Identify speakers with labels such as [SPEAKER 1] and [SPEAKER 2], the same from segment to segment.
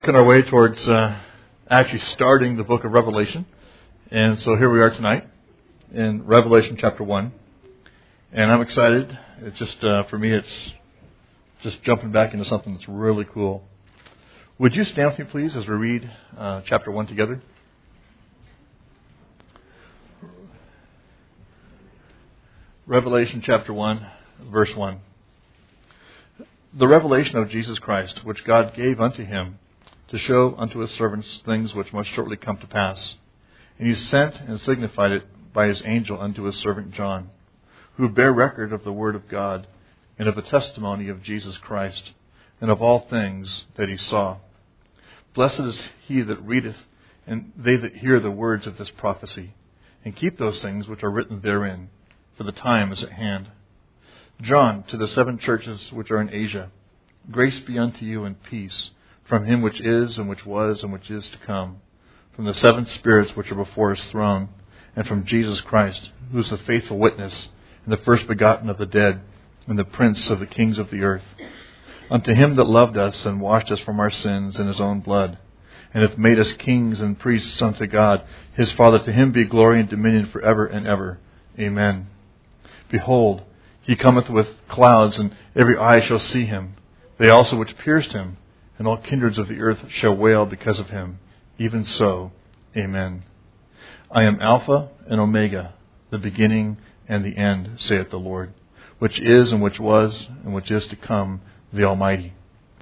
[SPEAKER 1] On our way towards actually starting the book of Revelation. And so here we are tonight in Revelation chapter 1. And I'm excited. It's just, for me, it's just jumping back into something that's really cool. Would you stand with me, please, as we read chapter 1 together? Revelation chapter 1, verse 1. The revelation of Jesus Christ, which God gave unto him, to show unto his servants things which must shortly come to pass. And he sent and signified it by his angel unto his servant John, who bare record of the word of God, and of the testimony of Jesus Christ, and of all things that he saw. Blessed is he that readeth, and they that hear the words of this prophecy, and keep those things which are written therein, for the time is at hand. John, to the 7 churches which are in Asia, grace be unto you and peace, from him which is, and which was, and which is to come, from the 7 spirits which are before his throne, and from Jesus Christ, who is the faithful witness, and the first begotten of the dead, and the prince of the kings of the earth. Unto him that loved us, and washed us from our sins in his own blood, and hath made us kings and priests unto God, his Father, to him be glory and dominion for ever and ever. Amen. Behold, he cometh with clouds, and every eye shall see him, they also which pierced him, and all kindreds of the earth shall wail because of him. Even so, Amen. I am Alpha and Omega, the beginning and the end, saith the Lord, which is, and which was, and which is to come, the Almighty.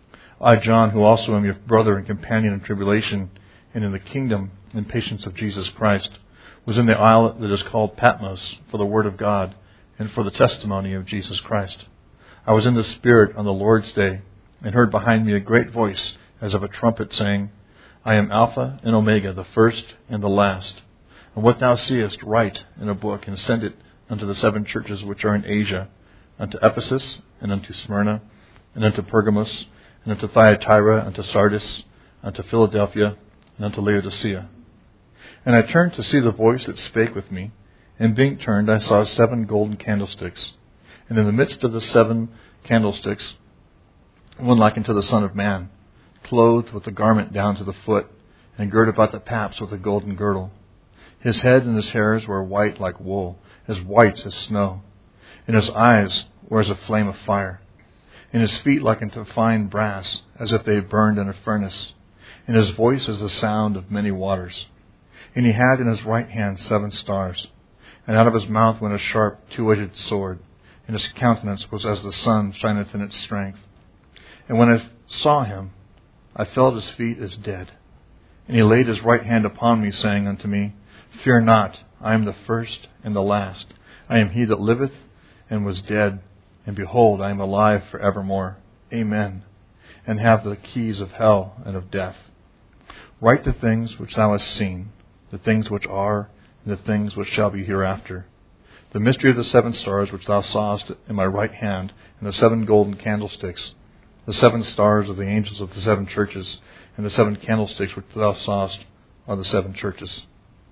[SPEAKER 1] I, John, who also am your brother and companion in tribulation, and in the kingdom and patience of Jesus Christ, was in the isle that is called Patmos, for the word of God, and for the testimony of Jesus Christ. I was in the Spirit on the Lord's day, and heard behind me a great voice, as of a trumpet, saying, I am Alpha and Omega, the first and the last. And what thou seest, write in a book, and send it unto the 7 churches which are in Asia, unto Ephesus, and unto Smyrna, and unto Pergamos, and unto Thyatira, unto Sardis, unto Philadelphia, and unto Laodicea. And I turned to see the voice that spake with me, and being turned, I saw 7 golden candlesticks. And in the midst of the 7 candlesticks, one like unto the Son of Man, clothed with a garment down to the foot, and girt about the paps with a golden girdle. His head and his hairs were white like wool, as white as snow. And his eyes were as a flame of fire. And his feet like unto fine brass, as if they burned in a furnace. And his voice as the sound of many waters. And he had in his right hand 7 stars. And out of his mouth went a sharp 2-edged sword. And his countenance was as the sun shineth in its strength. And when I saw him, I fell at his feet as dead. And he laid his right hand upon me, saying unto me, Fear not, I am the first and the last. I am he that liveth and was dead, and behold, I am alive for evermore. Amen. And have the keys of hell and of death. Write the things which thou hast seen, the things which are, and the things which shall be hereafter. The mystery of the 7 stars which thou sawest in my right hand, and the 7 golden candlesticks, the 7 stars of the angels of the 7 churches, and the 7 candlesticks which thou sawest are the 7 churches.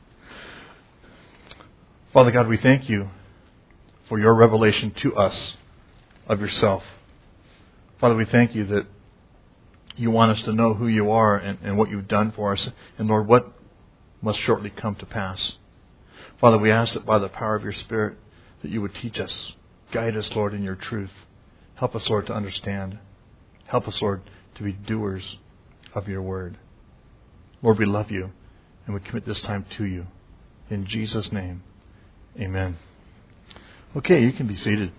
[SPEAKER 1] Father God, we thank you for your revelation to us of yourself. Father, we thank you that you want us to know who you are and what you've done for us, and Lord, what must shortly come to pass. Father, we ask that by the power of your Spirit that you would teach us, guide us, Lord, in your truth. Help us, Lord, to understand. Help us, Lord, to be doers of your word. Lord, we love you, and we commit this time to you. In Jesus' name, amen. Okay, you can be seated.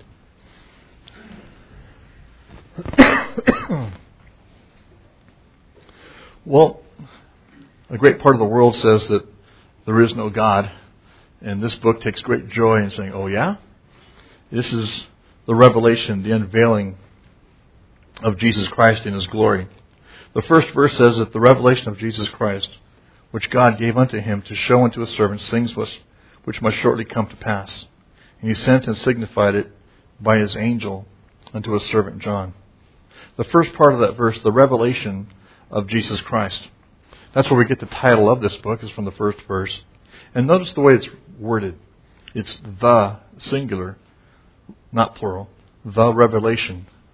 [SPEAKER 1] Well, a great part of the world says that there is no God, and this book takes great joy in saying, oh yeah? This is the revelation, the unveiling of Jesus Christ in his glory. The first verse says that the revelation of Jesus Christ, which God gave unto him to show unto his servants things which must shortly come to pass. And he sent and signified it by his angel unto his servant John. The first part of that verse, the revelation of Jesus Christ. That's where we get the title of this book, is from the first verse. And notice the way it's worded. It's the singular, not plural, the revelation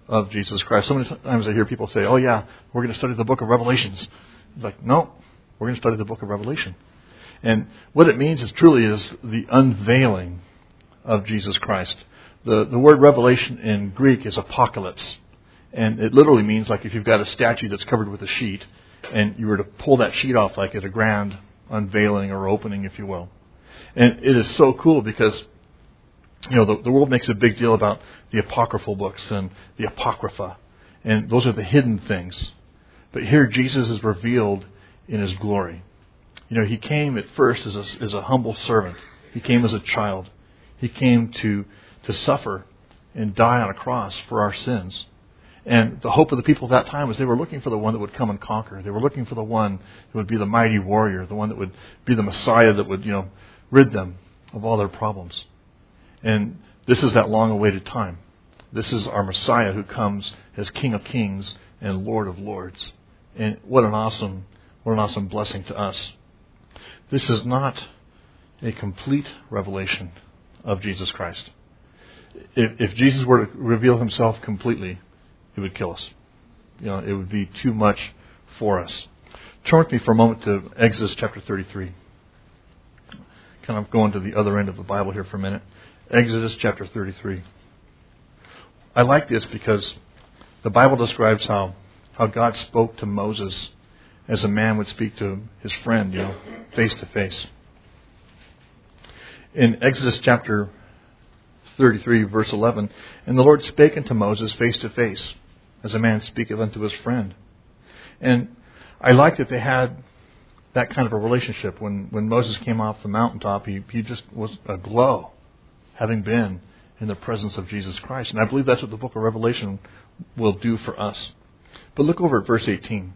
[SPEAKER 1] of Jesus Christ. So many times I hear people say, oh yeah, we're going to study the book of Revelations. It's like, no, we're going to study the book of Revelation. And what it means is truly is the unveiling of Jesus Christ. The word revelation in Greek is apocalypse. And it literally means like if you've got a statue that's covered with a sheet and you were to pull that sheet off like at a grand unveiling or opening, if you will. And it is so cool because, you know, the world makes a big deal about the apocryphal books and the apocrypha. And those are the hidden things. But here Jesus is revealed in His glory. You know, He came at first as a humble servant. He came as a child. He came to suffer and die on a cross for our sins. And the hope of the people at that time was they were looking for the one that would come and conquer. They were looking for the one that would be the mighty warrior, the one that would be the Messiah that would, you know, rid them of all their problems. And this is that long-awaited time. This is our Messiah who comes as King of Kings and Lord of Lords. And what an awesome blessing to us. This is not a complete revelation of Jesus Christ. If Jesus were to reveal Himself completely, it would kill us. You know, it would be too much for us. Turn with me for a moment to Exodus chapter 33. Kind of going to the other end of the Bible here for a minute. Exodus chapter 33. I like this because the Bible describes how God spoke to Moses as a man would speak to his friend, you know, face to face. In Exodus chapter 33, verse 11, and the Lord spake unto Moses face to face, as a man speaketh unto his friend. And I like that they had that kind of a relationship. When Moses came off the mountaintop, he just was aglow, having been in the presence of Jesus Christ. And I believe that's what the book of Revelation will do for us. But look over at verse 18.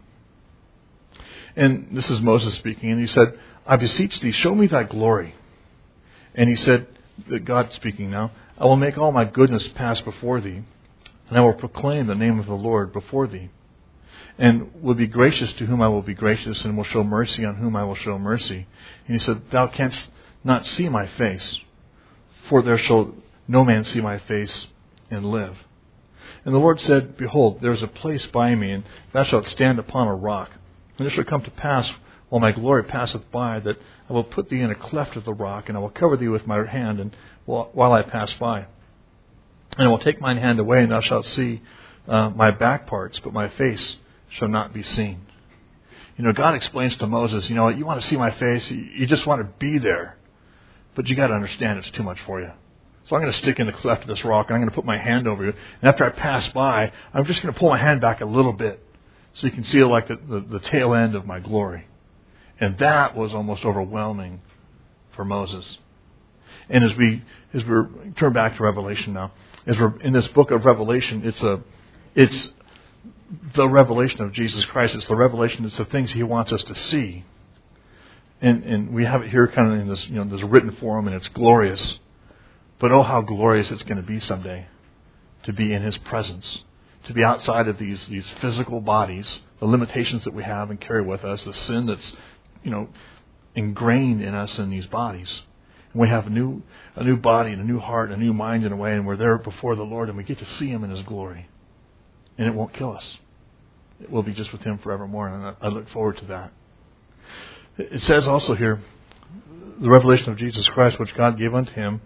[SPEAKER 1] And this is Moses speaking, and he said, I beseech thee, show me thy glory. And he said, God speaking now, I will make all my goodness pass before thee, and I will proclaim the name of the Lord before thee. And will be gracious to whom I will be gracious, and will show mercy on whom I will show mercy. And he said, thou canst not see my face, for there shall no man see my face and live. And the Lord said, behold, there is a place by me, and thou shalt stand upon a rock. And it shall come to pass, while my glory passeth by, that I will put thee in a cleft of the rock, and I will cover thee with my hand, and while I pass by. And I will take mine hand away, and thou shalt see my back parts, but my face shall not be seen. You know, God explains to Moses, you know, you want to see my face, you just want to be there, but you got to understand it's too much for you. So I'm going to stick in the cleft of this rock, and I'm going to put my hand over you, and after I pass by, I'm just going to pull my hand back a little bit, so you can see like the tail end of my glory. And that was almost overwhelming for Moses. And as we turn back to Revelation now, as we're in this book of Revelation, it's the revelation of Jesus Christ. It's the revelation. It's the things He wants us to see. And we have it here kind of in this, you know, this written form, and it's glorious. But oh, how glorious it's going to be someday to be in His presence, to be outside of these physical bodies, the limitations that we have and carry with us, the sin that's, you know, ingrained in us in these bodies. And we have a new body and a new heart and a new mind in a way, and we're there before the Lord, and we get to see Him in His glory. And it won't kill us. It will be just with Him forevermore, and I look forward to that. It says also here, the revelation of Jesus Christ, which God gave unto Him,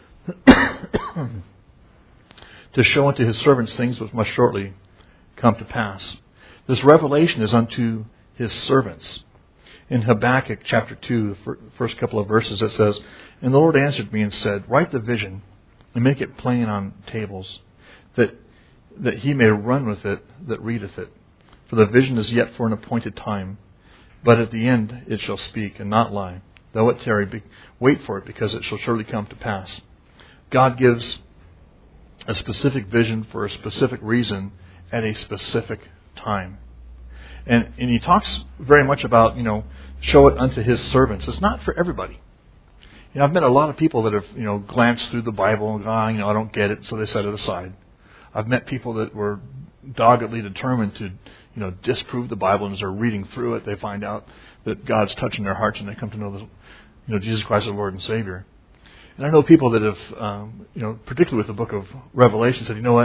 [SPEAKER 1] to show unto His servants things which must shortly come to pass. This revelation is unto His servants. In Habakkuk chapter 2, the first couple of verses, it says, and the Lord answered me and said, write the vision and make it plain on tables, that he may run with it that readeth it. For the vision is yet for an appointed time, but at the end it shall speak and not lie. Though it tarry, wait for it, because it shall surely come to pass. God gives a specific vision for a specific reason at a specific time. And He talks very much about, you know, show it unto His servants. It's not for everybody. You know, I've met a lot of people that have, you know, glanced through the Bible and gone, you know, I don't get it, so they set it aside. I've met people that were doggedly determined to, you know, disprove the Bible, and as they're reading through it, they find out that God's touching their hearts, and they come to know Jesus Christ as Lord and Savior. And I know people that have, you know, particularly with the book of Revelation, said, you know what,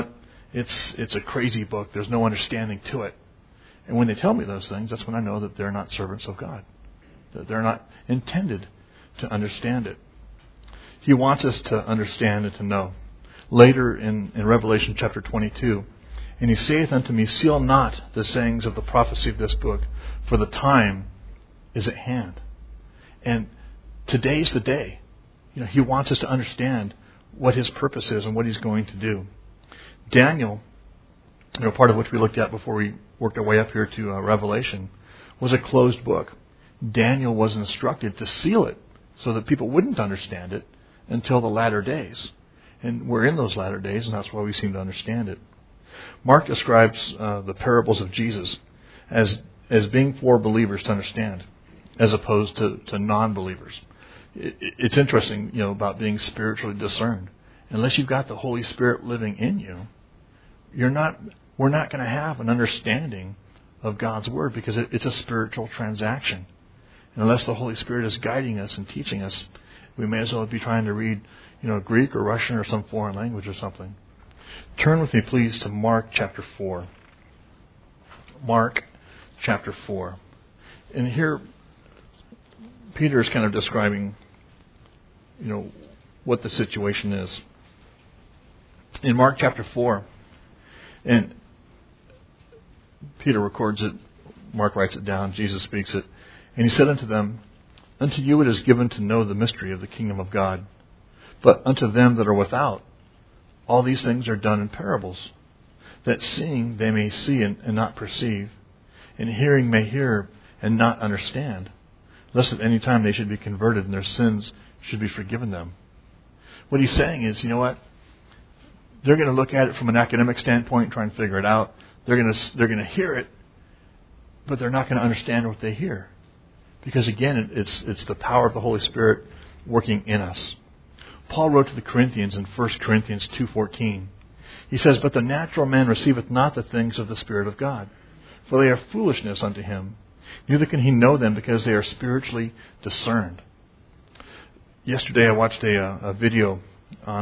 [SPEAKER 1] it's a crazy book. There's no understanding to it. And when they tell me those things, that's when I know that they're not servants of God. That they're not intended to understand it. He wants us to understand and to know. Later in Revelation chapter 22, and he saith unto me, seal not the sayings of the prophecy of this book, for the time is at hand. And today's the day. He wants us to understand what his purpose is and what he's going to do. Daniel, part of which we looked at before we worked our way up here to Revelation, was a closed book. Daniel was instructed to seal it so that people wouldn't understand it until the latter days. And we're in those latter days, and that's why we seem to understand it. Mark describes the parables of Jesus as being for believers to understand, as opposed to non-believers. It's interesting, about being spiritually discerned. Unless you've got the Holy Spirit living in you, we're not going to have an understanding of God's Word, because it's a spiritual transaction. And unless the Holy Spirit is guiding us and teaching us, we may as well be trying to read, Greek or Russian or some foreign language or something. Turn with me, please, to Mark chapter 4. Mark chapter 4. And here, Peter is kind of describing, what the situation is. In Mark chapter 4, and Peter records it, Mark writes it down, Jesus speaks it, and he said unto them, unto you it is given to know the mystery of the kingdom of God, but unto them that are without, all these things are done in parables, that seeing they may see and not perceive, and hearing may hear and not understand, lest at any time they should be converted and their sins should be forgiven them. What he's saying is, they're going to look at it from an academic standpoint, try and figure it out. They're going to hear it, but they're not going to understand what they hear, because again, it's the power of the Holy Spirit working in us. Paul wrote to the Corinthians in 1 Corinthians 2:14. He says, but the natural man receiveth not the things of the Spirit of God, for they are foolishness unto him. Neither can he know them, because they are spiritually discerned. Yesterday I watched a video on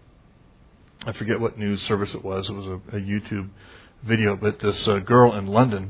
[SPEAKER 1] I forget what news service it was. It was a YouTube video, but this girl in London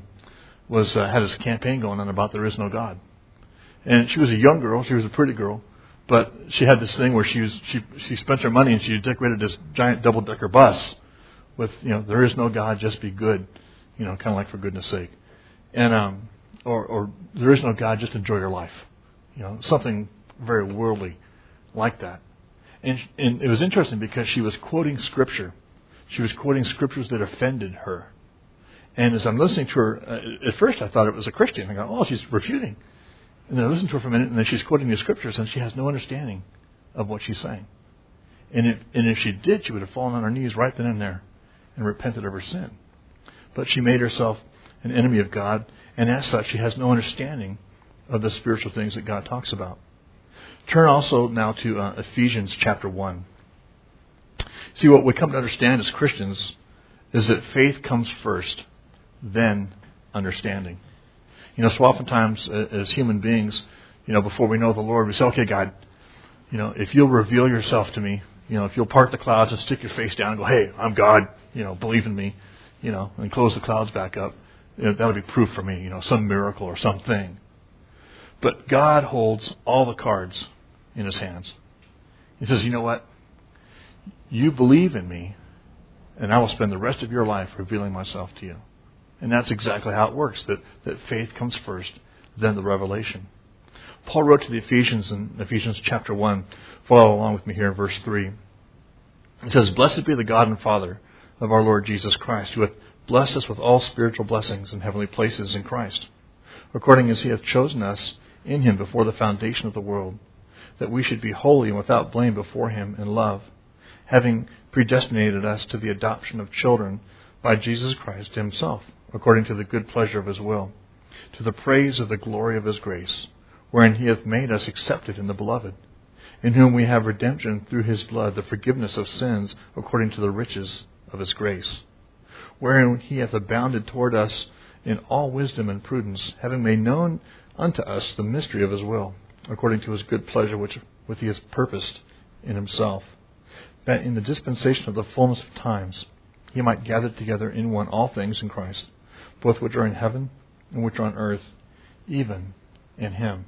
[SPEAKER 1] had this campaign going on about there is no God. And she was a young girl. She was a pretty girl. But she had this thing where she spent her money and she decorated this giant double-decker bus with, there is no God, just be good, kind of like for goodness sake. And, or there is no God, just enjoy your life. Something very worldly like that. And it was interesting because she was quoting Scripture. She was quoting Scriptures that offended her. And as I'm listening to her, at first I thought it was a Christian. I go, oh, she's refuting. And then I listened to her for a minute, and then she's quoting the Scriptures, and she has no understanding of what she's saying. And if she did, she would have fallen on her knees right then and there and repented of her sin. But she made herself an enemy of God, and as such, she has no understanding of the spiritual things that God talks about. Turn also now to Ephesians chapter 1. See, what we come to understand as Christians is that faith comes first, then understanding. So oftentimes as human beings, before we know the Lord, we say, okay, God, if you'll reveal yourself to me, if you'll part the clouds and stick your face down and go, hey, I'm God, believe in me, and close the clouds back up, that would be proof for me, some miracle or something. But God holds all the cards in his hands. He says, you know what? You believe in me, and I will spend the rest of your life revealing myself to you. And that's exactly how it works, that faith comes first, then the revelation. Paul wrote to the Ephesians in Ephesians chapter 1. Follow along with me here in verse 3. It says, blessed be the God and Father of our Lord Jesus Christ, who hath blessed us with all spiritual blessings in heavenly places in Christ, according as he hath chosen us in him before the foundation of the world, that we should be holy and without blame before him in love, having predestinated us to the adoption of children by Jesus Christ himself, according to the good pleasure of his will, to the praise of the glory of his grace, wherein he hath made us accepted in the beloved, in whom we have redemption through his blood, the forgiveness of sins, according to the riches of his grace, wherein he hath abounded toward us in all wisdom and prudence, having made known unto us the mystery of his will, according to his good pleasure which he has purposed in himself, that in the dispensation of the fullness of times, he might gather together in one all things in Christ, both which are in heaven and which are on earth, even in him.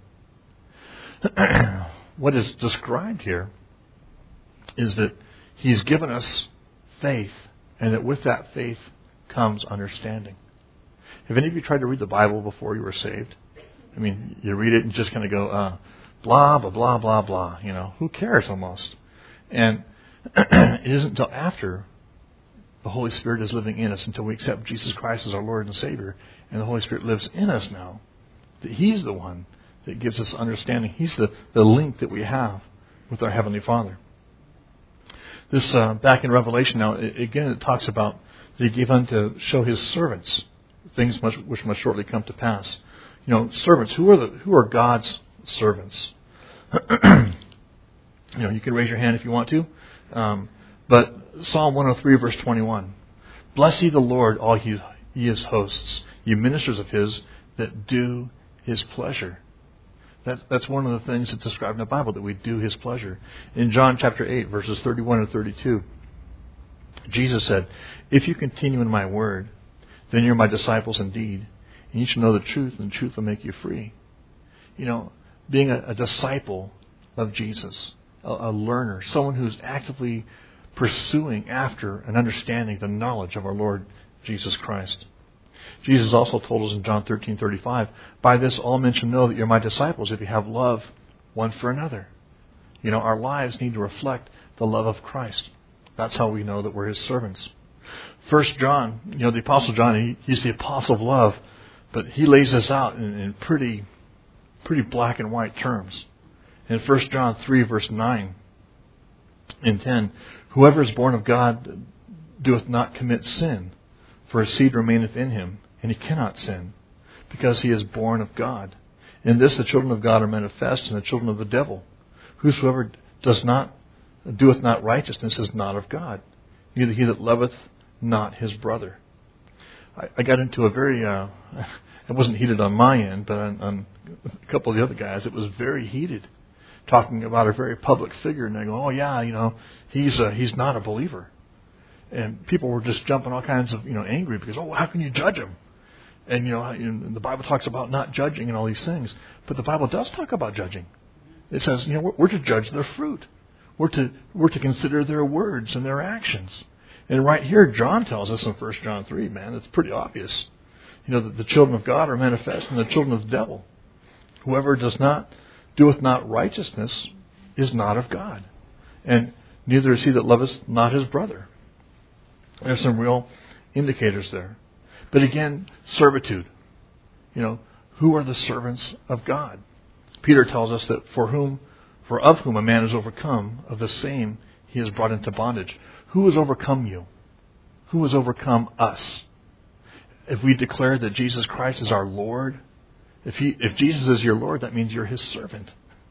[SPEAKER 1] What is described here is that he's given us faith, and that with that faith comes understanding. Have any of you tried to read the Bible before you were saved? I mean, you read it and just kind of go, blah, blah, blah, blah, blah. You know, who cares almost? And it isn't until after the Holy Spirit is living in us, until we accept Jesus Christ as our Lord and Savior, and the Holy Spirit lives in us now, that he's the one that gives us understanding. He's the link that we have with our Heavenly Father. This, back in Revelation now, again it talks about that he gave unto show his servants things which must shortly come to pass. You know, servants, who are God's servants? You know, you can raise your hand if you want to. But Psalm 103 verse 21. Bless ye the Lord, all ye his hosts, ye ministers of his that do his pleasure. That's one of the things that's described in the Bible, that we do his pleasure. In John chapter 8, verses 31 and 32, Jesus said, if you continue in my word, then you're my disciples indeed, and you shall know the truth, and the truth will make you free. You know, being a disciple of Jesus, a learner, someone who's actively pursuing after and understanding the knowledge of our Lord Jesus Christ. Jesus also told us in John 13:35, by this all men shall know that you're my disciples if you have love one for another. You know, our lives need to reflect the love of Christ. That's how we know that we're his servants. 1 John, you know, the Apostle John, he's the apostle of love, but he lays this out in pretty black and white terms. In 1 John 3, verse 9 and 10, whoever is born of God doeth not commit sin, for his seed remaineth in him, and he cannot sin, because he is born of God. In this the children of God are manifest, and the children of the devil. Whosoever doeth not righteousness is not of God, neither he that loveth not his brother. I got into a very, it wasn't heated on my end, but on a couple of the other guys, it was very heated, talking about a very public figure, and they go, oh yeah, you know, he's not a believer. And people were just jumping all kinds of, you know, angry because, oh, how can you judge him? And, you know, the Bible talks about not judging and all these things. But the Bible does talk about judging. It says, you know, we're to judge their fruit. We're to consider their words and their actions. And right here, John tells us in 1 John 3, man, it's pretty obvious. You know, that the children of God are manifest and the children of the devil. Whoever doeth not righteousness is not of God. And neither is he that loveth not his brother. There's some real indicators there. But again, servitude. You know, who are the servants of God? Peter tells us that for of whom a man is overcome, of the same he is brought into bondage. Who has overcome you? Who has overcome us? If we declare that Jesus Christ is our Lord, if Jesus is your Lord, that means you're his servant.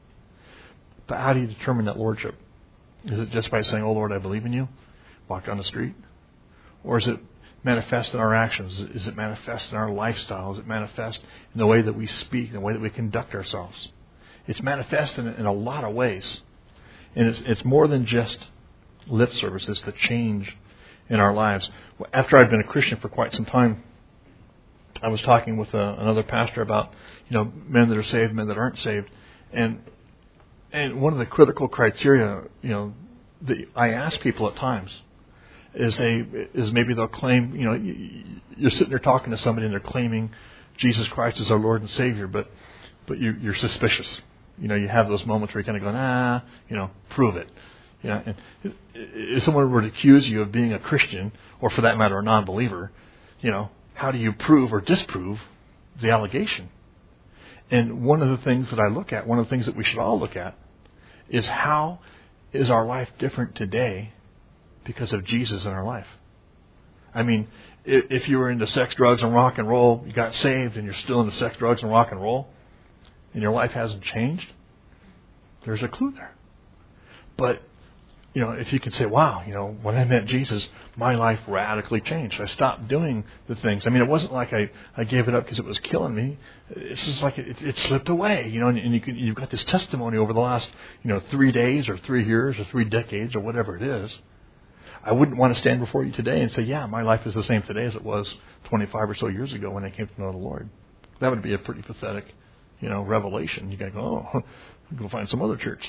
[SPEAKER 1] But how do you determine that lordship? Is it just by saying, oh Lord, I believe in you? Walk down the street? Or is it manifest in our actions? Is it manifest in our lifestyle? Is it manifest in the way that we speak, in the way that we conduct ourselves? It's manifest in a lot of ways. And it's more than just lip service. It's the change in our lives. After I'd been a Christian for quite some time, I was talking with another pastor about, you know, men that are saved, men that aren't saved. And one of the critical criteria, you know, that I ask people at times is maybe they'll claim, you know, you're sitting there talking to somebody and they're claiming Jesus Christ is our Lord and Savior, but you're suspicious. You know, you have those moments where you're kind of going, you know, prove it. You know, and if someone were to accuse you of being a Christian, or for that matter, a non-believer, you know, how do you prove or disprove the allegation? And one of the things that I look at, one of the things that we should all look at, is how is our life different today because of Jesus in our life? I mean, if you were into sex, drugs, and rock and roll, you got saved and you're still into sex, drugs, and rock and roll, and your life hasn't changed, there's a clue there. But, you know, if you could say, wow, you know, when I met Jesus, my life radically changed. I stopped doing the things. I mean, it wasn't like I gave it up because it was killing me. It's just like it slipped away, you know, and you've got this testimony over the last, you know, 3 days or 3 years or 3 decades or whatever it is. I wouldn't want to stand before you today and say, yeah, my life is the same today as it was 25 or so years ago when I came to know the Lord. That would be a pretty pathetic, revelation. You got to go, go find some other church.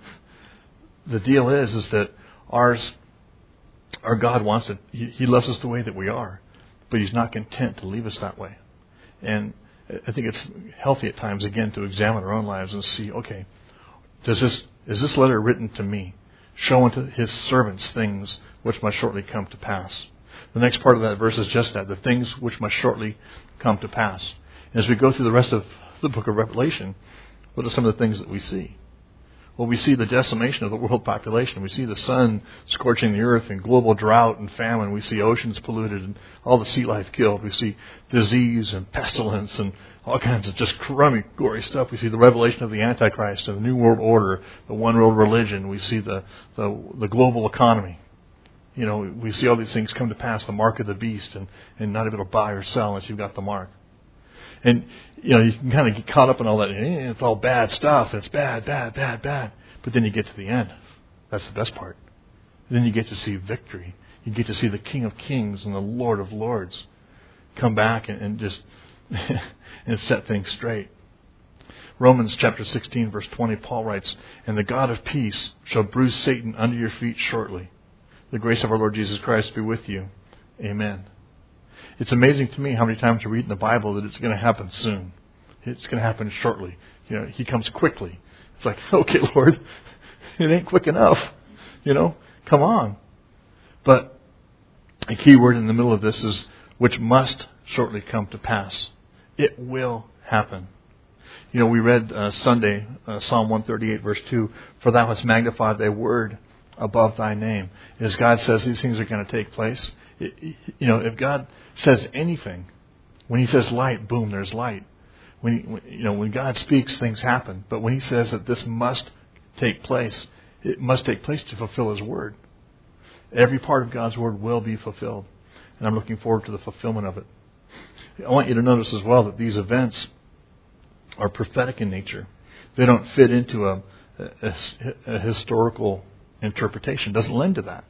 [SPEAKER 1] The deal is that our God wants it. He loves us the way that we are, but He's not content to leave us that way. And I think it's healthy at times, again, to examine our own lives and see, okay, is this letter written to me? Show unto His servants things which must shortly come to pass. The next part of that verse is just that, the things which must shortly come to pass. And as we go through the rest of the book of Revelation, what are some of the things that we see? Well, we see the decimation of the world population. We see the sun scorching the earth and global drought and famine. We see oceans polluted and all the sea life killed. We see disease and pestilence and all kinds of just crummy, gory stuff. We see the revelation of the Antichrist and the New World Order, the one world religion. We see the global economy. We see all these things come to pass, the mark of the beast, and not able to buy or sell unless you've got the mark. And, you can kind of get caught up in all that. It's all bad stuff. It's bad, bad, bad, bad. But then you get to the end. That's the best part. And then you get to see victory. You get to see the King of Kings and the Lord of Lords come back and just and set things straight. Romans chapter 16, verse 20, Paul writes, "And the God of peace shall bruise Satan under your feet shortly. The grace of our Lord Jesus Christ be with you. Amen." It's amazing to me how many times you read in the Bible that it's going to happen soon. It's going to happen shortly. He comes quickly. It's like, okay, Lord, it ain't quick enough. Come on. But a key word in the middle of this is, which must shortly come to pass. It will happen. We read Sunday, Psalm 138, verse 2, "For thou hast magnified thy word above thy name." As God says these things are going to take place, if God says anything, when He says light, boom, there's light. When God speaks, things happen. But when He says that this must take place, it must take place to fulfill His word. Every part of God's word will be fulfilled. And I'm looking forward to the fulfillment of it. I want you to notice as well that these events are prophetic in nature. They don't fit into a historical interpretation. It doesn't lend to that.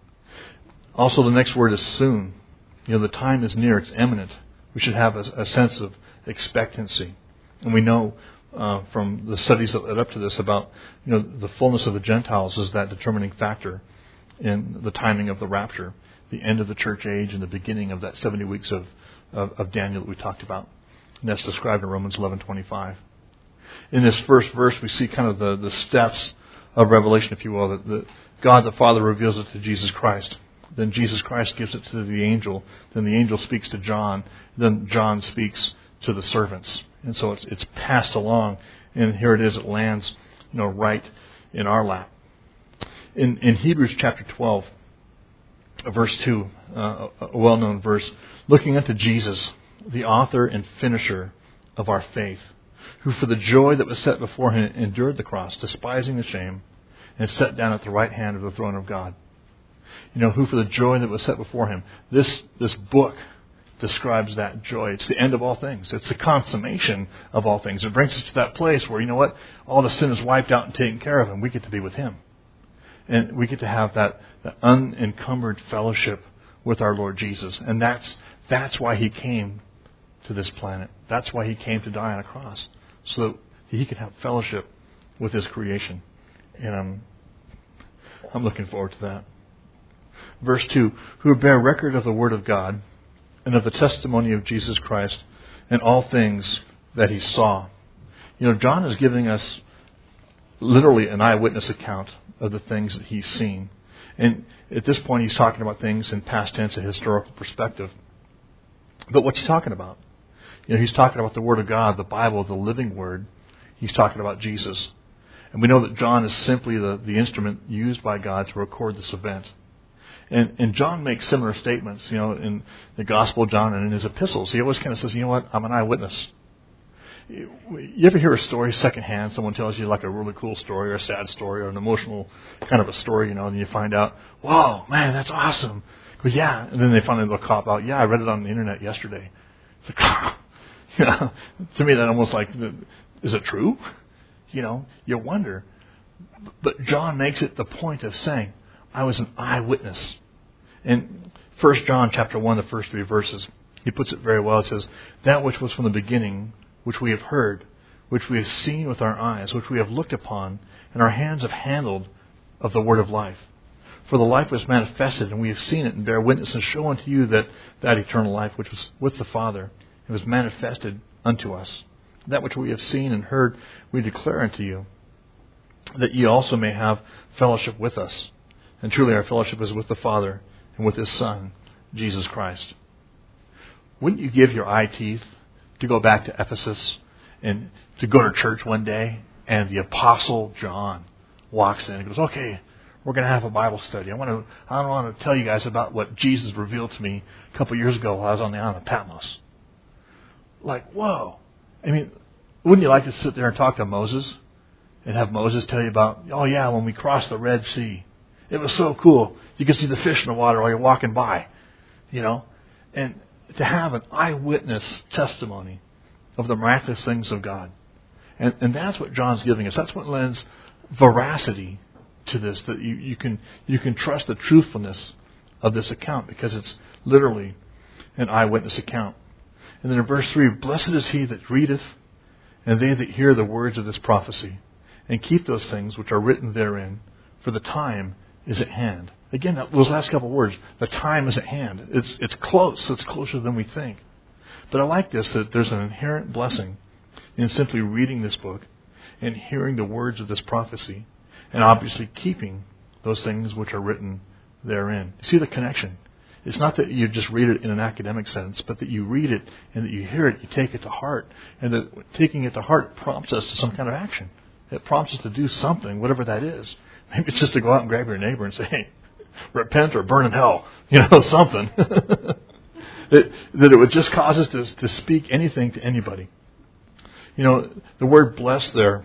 [SPEAKER 1] Also, the next word is soon. The time is near. It's imminent. We should have a sense of expectancy. And we know from the studies that led up to this about, the fullness of the Gentiles is that determining factor in the timing of the rapture, the end of the church age, and the beginning of that 70 weeks of Daniel that we talked about. And that's described in Romans 11:25. In this first verse, we see kind of the steps of Revelation, if you will, that God the Father reveals it to Jesus Christ. Then Jesus Christ gives it to the angel. Then the angel speaks to John. Then John speaks to the servants. And so it's passed along. And here it is. It lands, right in our lap. In Hebrews chapter 12, verse 2, a well-known verse, "Looking unto Jesus, the author and finisher of our faith, who for the joy that was set before Him endured the cross, despising the shame, and sat down at the right hand of the throne of God." Who for the joy that was set before Him. This book describes that joy. It's the end of all things. It's the consummation of all things. It brings us to that place where, all the sin is wiped out and taken care of, and we get to be with Him. And we get to have that unencumbered fellowship with our Lord Jesus. And that's why He came to this planet. That's why He came to die on a cross, so that He could have fellowship with His creation. And I'm looking forward to that. Verse 2, "Who bear record of the word of God and of the testimony of Jesus Christ and all things that He saw." John is giving us literally an eyewitness account of the things that he's seen. And at this point, he's talking about things in past tense, a historical perspective. But what's he talking about? He's talking about the Word of God, the Bible, the living Word. He's talking about Jesus. And we know that John is simply the instrument used by God to record this event. And John makes similar statements, in the Gospel of John and in his epistles. He always kind of says, I'm an eyewitness. You ever hear a story secondhand? Someone tells you like a really cool story or a sad story or an emotional kind of a story, and you find out, whoa, man, that's awesome. Well, yeah. And then they finally will cop out, yeah, I read it on the internet yesterday. It's like, to me that almost like, is it true? You wonder. But John makes it the point of saying, I was an eyewitness In 1 John chapter 1, the first 3 verses, he puts it very well. It says, that which was from the beginning, which we have heard, which we have seen with our eyes, which we have looked upon, and our hands have handled of the word of life. For the life was manifested, and we have seen it, and bear witness, and show unto you that eternal life which was with the Father, and was manifested unto us. That which we have seen and heard, we declare unto you, that ye also may have fellowship with us. And truly our fellowship is with the Father, and with His Son, Jesus Christ. Wouldn't you give your eye teeth to go back to Ephesus and to go to church one day and the Apostle John walks in and goes, okay, we're going to have a Bible study. I want to tell you guys about what Jesus revealed to me a couple years ago while I was on the island of Patmos. Like, whoa. I mean, wouldn't you like to sit there and talk to Moses and have Moses tell you about, oh yeah, when we crossed the Red Sea, it was so cool. You could see the fish in the water while you're walking by, you know. And to have an eyewitness testimony of the miraculous things of God. And that's what John's giving us. That's what lends veracity to this, that you can trust the truthfulness of this account because it's literally an eyewitness account. And then in verse 3, blessed is he that readeth, and they that hear the words of this prophecy, and keep those things which are written therein, for the time is at hand. Again, those last couple of words, the time is at hand. It's close. It's closer than we think. But I like this, that there's an inherent blessing in simply reading this book and hearing the words of this prophecy, and obviously keeping those things which are written therein. You see the connection? It's not that you just read it in an academic sense, but that you read it and that you hear it, you take it to heart, and that taking it to heart prompts us to some kind of action. It prompts us to do something, whatever that is. Maybe it's just to go out and grab your neighbor and say, hey, repent or burn in hell. Something. that it would just cause us to speak anything to anybody. The word blessed there,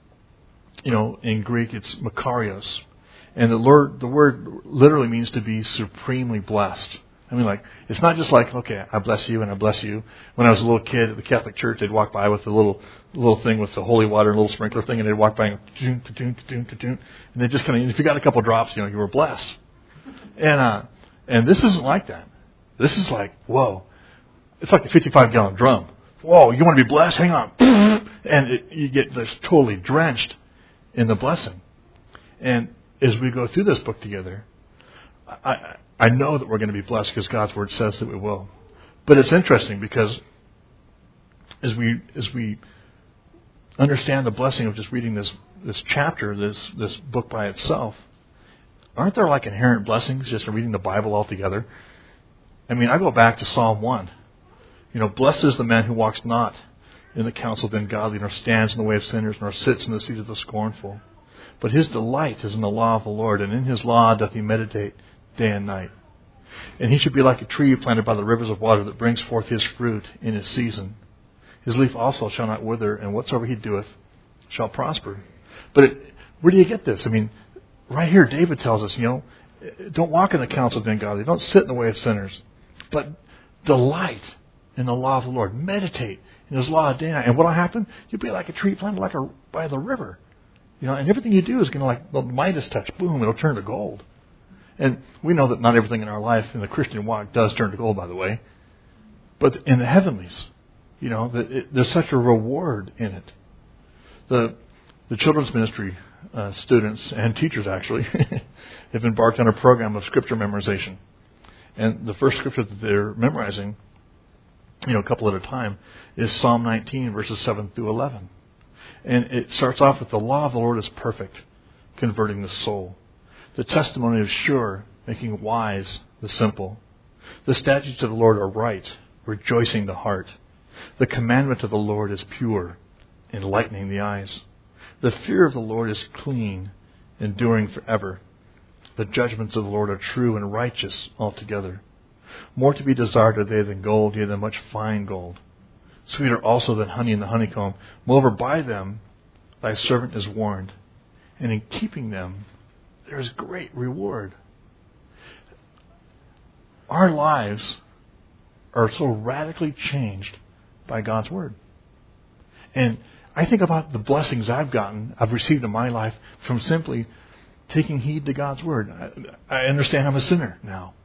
[SPEAKER 1] in Greek it's makarios. And the word literally means to be supremely blessed. I mean, it's not just like, okay, I bless you and I bless you. When I was a little kid at the Catholic Church, they'd walk by with the little thing with the holy water and a little sprinkler thing, and they'd walk by and and they just kind of, if you got a couple drops, you were blessed. And this isn't like that. This is like, whoa, it's like a 55-gallon drum. Whoa, you want to be blessed? Hang on. And you get this totally drenched in the blessing. And as we go through this book together, I know that we're going to be blessed because God's Word says that we will. But it's interesting because as we understand the blessing of just reading this chapter, this book by itself, aren't there inherent blessings just in reading the Bible altogether? I mean, I go back to Psalm 1. Blessed is the man who walks not in the counsel of the ungodly, nor stands in the way of sinners, nor sits in the seat of the scornful. But his delight is in the law of the Lord, and in his law doth he meditate day and night. And he should be like a tree planted by the rivers of water that brings forth his fruit in his season. His leaf also shall not wither, and whatsoever he doeth shall prosper. But where do you get this? I mean, right here David tells us, don't walk in the counsel of the ungodly. Don't sit in the way of sinners. But delight in the law of the Lord. Meditate in his law day and night. And what will happen? You'll be like a tree planted by the river. And everything you do is going to, like the Midas touch, boom, it'll turn to gold. And we know that not everything in our life in the Christian walk does turn to gold, by the way. But in the heavenlies, there's such a reward in it. The children's ministry students and teachers, actually, have embarked on a program of scripture memorization. And the first scripture that they're memorizing, a couple at a time, is Psalm 19, verses 7 through 11. And it starts off with the law of the Lord is perfect, converting the soul. The testimony is sure, making wise the simple. The statutes of the Lord are right, rejoicing the heart. The commandment of the Lord is pure, enlightening the eyes. The fear of the Lord is clean, enduring forever. The judgments of the Lord are true and righteous altogether. More to be desired are they than gold, yea, than much fine gold. Sweeter also than honey in the honeycomb. Moreover, by them thy servant is warned, and in keeping them there is great reward. Our lives are so radically changed by God's Word. And I think about the blessings I've received in my life from simply taking heed to God's Word. I understand I'm a sinner now.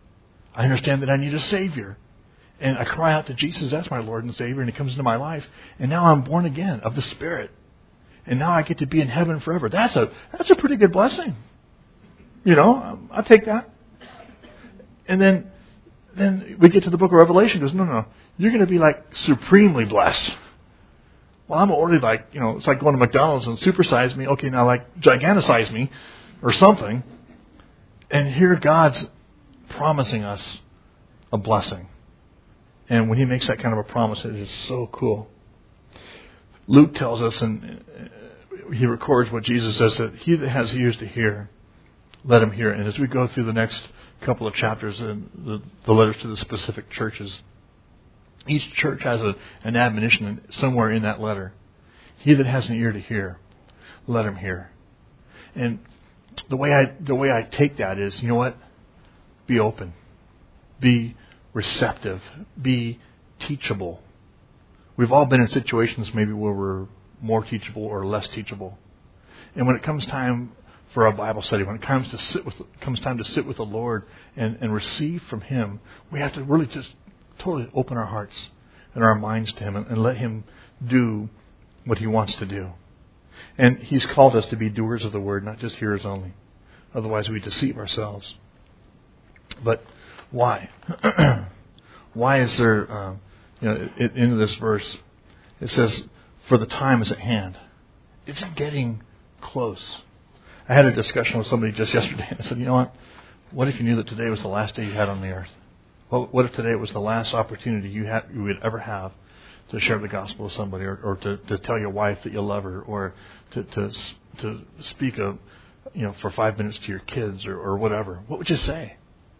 [SPEAKER 1] I understand that I need a Savior. And I cry out to Jesus, that's my Lord and Savior, and He comes into my life. And now I'm born again of the Spirit. And now I get to be in heaven forever. That's a pretty good blessing. I'll take that. And then we get to the book of Revelation. It goes, no. You're going to be like supremely blessed. Well, I'm already like, it's like going to McDonald's and supersize me. Okay, now like giganticize me or something. And here God's promising us a blessing. And when He makes that kind of a promise, it is so cool. Luke tells us, and he records what Jesus says, that he that has ears to hear, let him hear. And as we go through the next couple of chapters in the letters to the specific churches, each church has an admonition somewhere in that letter. He that has an ear to hear, let him hear. And the way I take that is, you know what? Be open. Be receptive. Be teachable. We've all been in situations maybe where we're more teachable or less teachable. And when it comes time for a Bible study, when it comes time to sit with the Lord and receive from Him, we have to really just totally open our hearts and our minds to Him and let Him do what He wants to do. And He's called us to be doers of the Word, not just hearers only. Otherwise we deceive ourselves. But why? Why is there, in this verse, it says, for the time is at hand. It's getting close. I had a discussion with somebody just yesterday, and I said, you know what? What if you knew that today was the last day you had on the earth? What if today was the last opportunity you would ever have to share the gospel with somebody, or to tell your wife that you love her, or to speak for 5 minutes to your kids, or whatever? What would you say?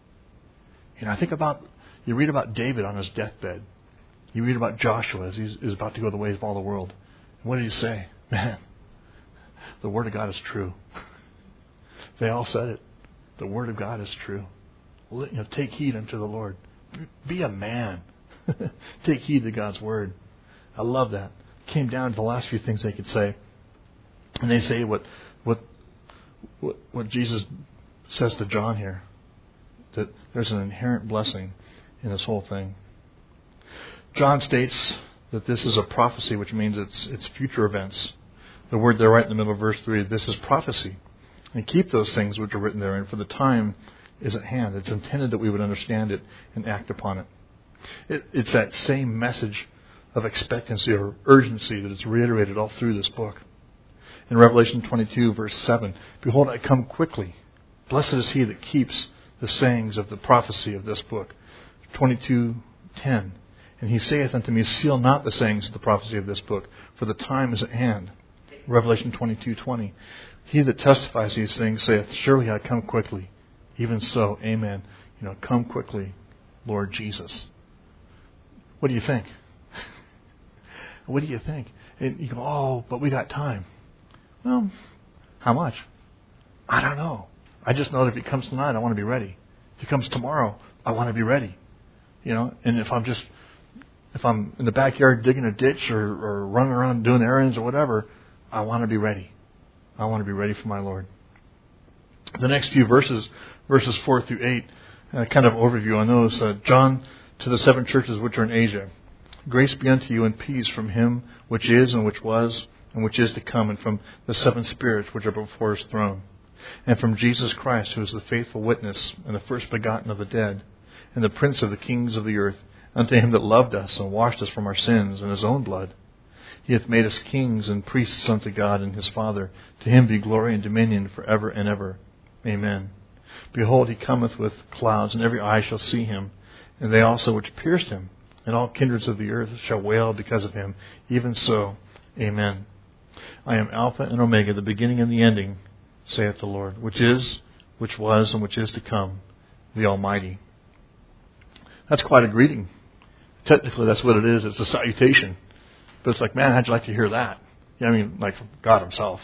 [SPEAKER 1] You read about David on his deathbed. You read about Joshua as he's about to go the ways of all the world. What did he say? Man, the Word of God is true. They all said it. The Word of God is true. Take heed unto the Lord. Be a man. Take heed to God's Word. I love that. Came down to the last few things they could say. And they say what Jesus says to John here. That there's an inherent blessing in this whole thing. John states that this is a prophecy, which means it's future events. The word there right in the middle of verse 3, this is prophecy. And keep those things which are written therein, for the time is at hand. It's intended that we would understand it and act upon it. It's that same message of expectancy or urgency that is reiterated all through this book. In Revelation 22, verse 7, behold, I come quickly. Blessed is he that keeps the sayings of the prophecy of this book. 22:10. And he saith unto me, seal not the sayings of the prophecy of this book, for the time is at hand. Revelation 22:20. He that testifies these things saith, surely I come quickly. Even so, amen. Come quickly, Lord Jesus. What do you think? What do you think? And you go, oh, but we got time. Well, how much? I don't know. I just know that if he comes tonight, I want to be ready. If he comes tomorrow, I want to be ready. And if I'm in the backyard digging a ditch or running around doing errands or whatever, I want to be ready. I want to be ready for my Lord. The next few verses 4 through 8, kind of overview on those. John, to the 7 churches which are in Asia. Grace be unto you and peace from Him which is and which was and which is to come, and from the 7 spirits which are before His throne, and from Jesus Christ, who is the faithful witness and the first begotten of the dead, and the prince of the kings of the earth, unto Him that loved us and washed us from our sins in His own blood. He hath made us kings and priests unto God and His Father. To Him be glory and dominion for ever and ever. Amen. Behold, He cometh with clouds, and every eye shall see Him, and they also which pierced Him, and all kindreds of the earth shall wail because of Him. Even so, amen. I am Alpha and Omega, the beginning and the ending, saith the Lord, which is, which was, and which is to come, the Almighty. That's quite a greeting. Technically, that's what it is. It's a salutation. But it's like, man, how'd you like to hear that? Like from God Himself.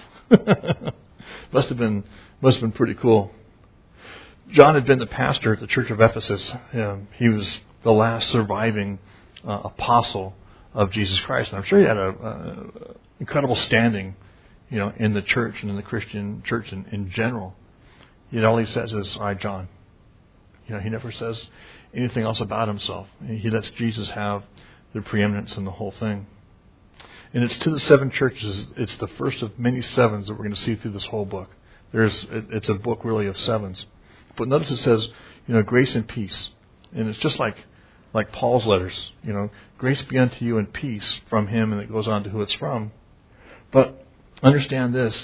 [SPEAKER 1] Must have been pretty cool. John had been the pastor at the church of Ephesus. He was the last surviving apostle of Jesus Christ. And I'm sure he had an incredible standing, in the church and in the Christian church in general. Yet all he says is, I, John. He never says anything else about himself. He lets Jesus have the preeminence in the whole thing. And it's to the 7 churches. It's the first of many 7s that we're going to see through this whole book. It's a book really of 7s. But notice it says, grace and peace. And it's just like Paul's letters. Grace be unto you and peace from him, and it goes on to who it's from. But understand this,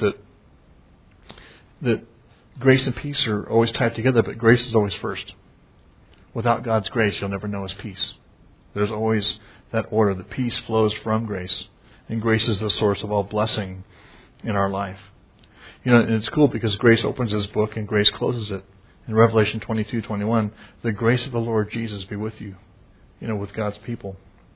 [SPEAKER 1] that grace and peace are always tied together, but grace is always first. Without God's grace, you'll never know His peace. There's always that order. The peace flows from grace, and grace is the source of all blessing in our life. And it's cool because grace opens this book and grace closes it. In Revelation 22:21, the grace of the Lord Jesus be with you, with God's people.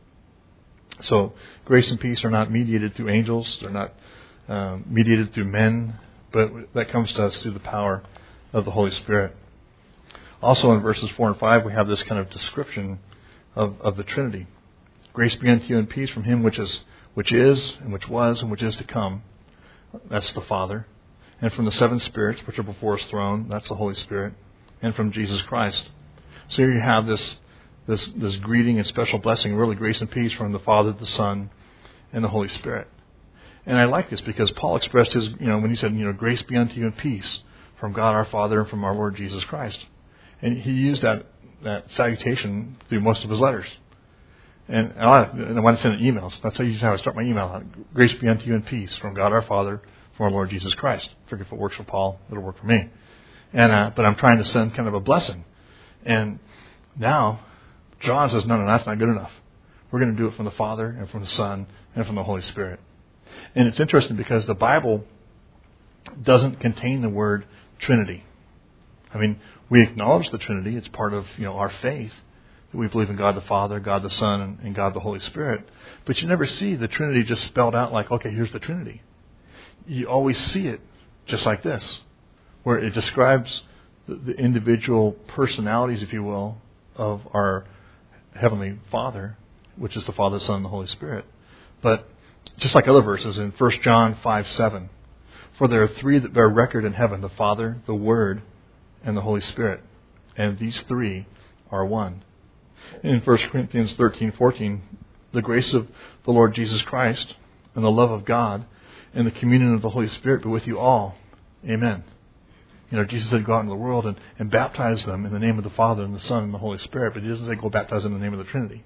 [SPEAKER 1] So grace and peace are not mediated through angels. They're not mediated through men, but that comes to us through the power of the Holy Spirit. Also in verses 4 and 5, we have this kind of description of the Trinity. Grace be unto you and peace from him which is, and which was, and which is to come. That's the Father. And from the 7 spirits which are before His throne. That's the Holy Spirit. And from Jesus Christ. So here you have this greeting and special blessing, really grace and peace from the Father, the Son, and the Holy Spirit. And I like this because Paul expressed his, when he said, grace be unto you and peace from God our Father and from our Lord Jesus Christ. And he used that salutation through most of his letters. And I want to send emails. That's how I start my email. Grace be unto you and peace from God our Father, from our Lord Jesus Christ. I figure if it works for Paul, it'll work for me. And but I'm trying to send kind of a blessing. And now John says, no, that's not good enough. We're going to do it from the Father and from the Son and from the Holy Spirit. And it's interesting because the Bible doesn't contain the word Trinity. I mean, we acknowledge the Trinity. It's part of our faith that we believe in God the Father, God the Son, and God the Holy Spirit. But you never see the Trinity just spelled out like, okay, here's the Trinity. You always see it just like this, where it describes the individual personalities, if you will, of our Heavenly Father, which is the Father, the Son, and the Holy Spirit. But just like other verses in 1 John 5:7, for there are 3 that bear record in heaven, the Father, the Word, and the Holy Spirit. And these 3 are one. In 1 Corinthians 13:14, the grace of the Lord Jesus Christ and the love of God and the communion of the Holy Spirit be with you all. Amen. Jesus said go out into the world and baptize them in the name of the Father and the Son and the Holy Spirit, but He doesn't say go baptize them in the name of the Trinity.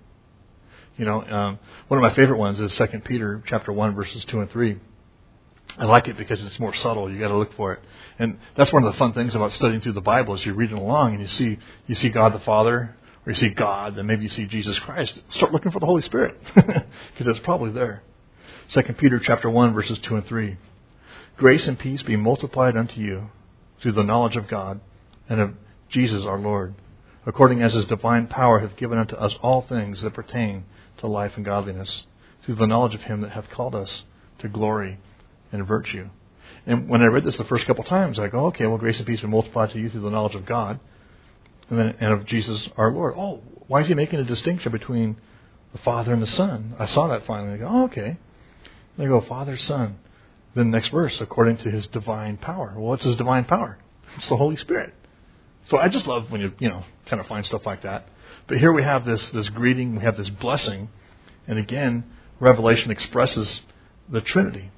[SPEAKER 1] One of my favorite ones is 2 Peter chapter 1, verses 2 and 3. I like it because it's more subtle. You got to look for it. And that's one of the fun things about studying through the Bible is you're reading along and you see God the Father, or you see God, then maybe you see Jesus Christ. Start looking for the Holy Spirit because it's probably there. 2 Peter chapter 1, verses 2 and 3. Grace and peace be multiplied unto you through the knowledge of God and of Jesus our Lord, according as His divine power hath given unto us all things that pertain to life and godliness, through the knowledge of Him that hath called us to glory and virtue. And when I read this the first couple times, I go, okay, well, grace and peace be multiplied to you through the knowledge of God and of Jesus our Lord. Oh, why is He making a distinction between the Father and the Son? I saw that finally. I go, oh, okay. They go, Father, Son. Then the next verse, according to His divine power. Well, what's His divine power? It's the Holy Spirit. So I just love when you kind of find stuff like that. But here we have this greeting, we have this blessing, and again, Revelation expresses the Trinity.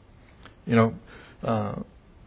[SPEAKER 1] From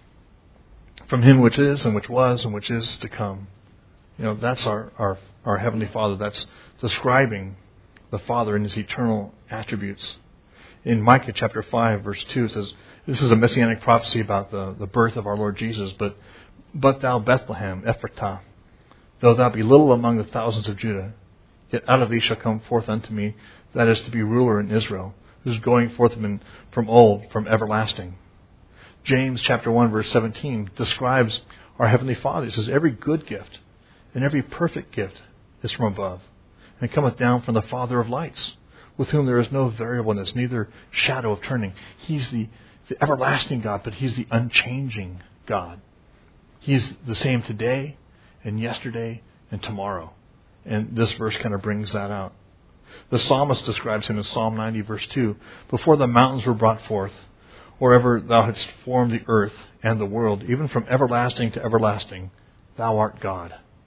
[SPEAKER 1] Him which is, and which was, and which is to come. That's our Heavenly Father. That's describing the Father and His eternal attributes. In Micah chapter 5, verse 2, it says, this is a messianic prophecy about the birth of our Lord Jesus, but thou Bethlehem, Ephratah, though thou be little among the thousands of Judah, yet out of thee shall come forth unto me, that is to be ruler in Israel, who's going forth from old, from everlasting. James chapter 1, verse 17 describes our Heavenly Father. It says, every good gift and every perfect gift is from above, and cometh down from the Father of lights, with whom there is no variableness, neither shadow of turning. He's the everlasting God, but He's the unchanging God. He's the same today and yesterday and tomorrow. And this verse kind of brings that out. The psalmist describes Him in Psalm 90, verse 2. Before the mountains were brought forth, or ever thou hadst formed the earth and the world, even from everlasting to everlasting, thou art God.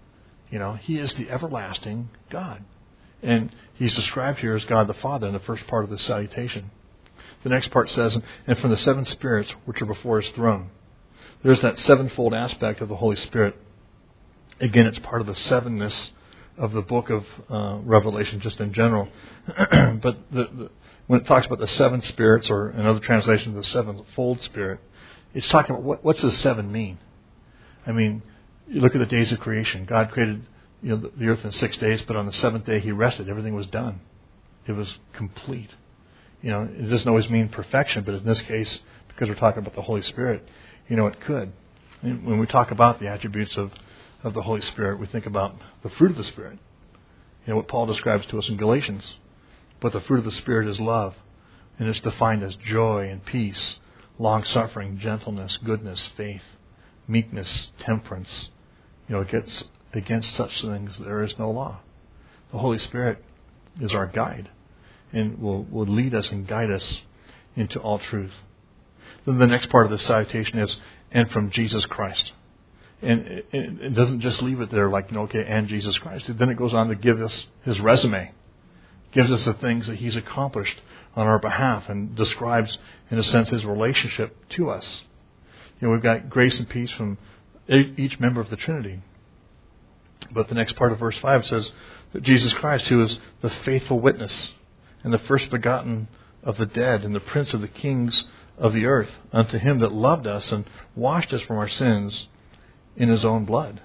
[SPEAKER 1] He is the everlasting God. And he's described here as God the Father in the first part of the salutation. The next part says, and from the seven spirits which are before his throne. There's that sevenfold aspect of the Holy Spirit. Again, it's part of the sevenness of the book of Revelation just in general. But when it talks about the seven spirits, or in other translations, the sevenfold spirit, it's talking about what does seven mean? I mean, you look at the days of creation. God created the earth in 6 days, but on the seventh day he rested. Everything was done. It was complete. It doesn't always mean perfection, but in this case, because we're talking about the Holy Spirit, it could. And when we talk about the attributes of the Holy Spirit, we think about the fruit of the Spirit. What Paul describes to us in Galatians. But the fruit of the Spirit is love, and it's defined as joy and peace, long-suffering, gentleness, goodness, faith, meekness, temperance. Against such things there is no law. The Holy Spirit is our guide and will lead us and guide us into all truth. Then the next part of the salutation is, and from Jesus Christ. And it doesn't just leave it there like, and Jesus Christ. Then it goes on to give us his resume. Gives us the things that he's accomplished on our behalf and describes, in a sense, his relationship to us. We've got grace and peace from each member of the Trinity. But the next part of verse 5 says that Jesus Christ, who is the faithful witness and the first begotten of the dead and the prince of the kings of the earth, unto him that loved us and washed us from our sins in his own blood.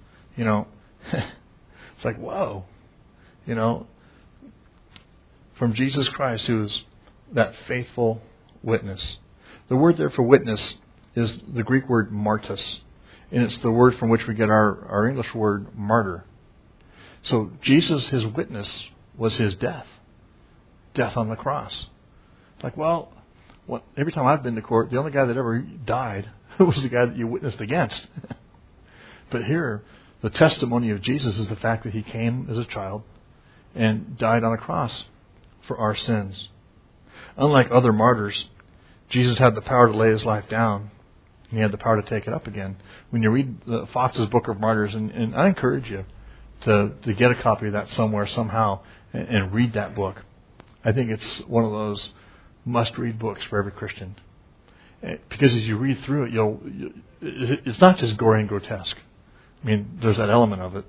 [SPEAKER 1] It's like, whoa. From Jesus Christ, who is that faithful witness. The word there for witness is the Greek word martus. And it's the word from which we get our English word martyr. So Jesus, his witness, was his death. Death on the cross. Like, every time I've been to court, the only guy that ever died was the guy that you witnessed against. But here, the testimony of Jesus is the fact that he came as a child and died on a cross for our sins. Unlike other martyrs, Jesus had the power to lay his life down. And he had the power to take it up again. When you read Fox's Book of Martyrs, and I encourage you to get a copy of that somewhere, somehow, and read that book. I think it's one of those must-read books for every Christian. Because as you read through it, it's not just gory and grotesque. I mean, there's that element of it.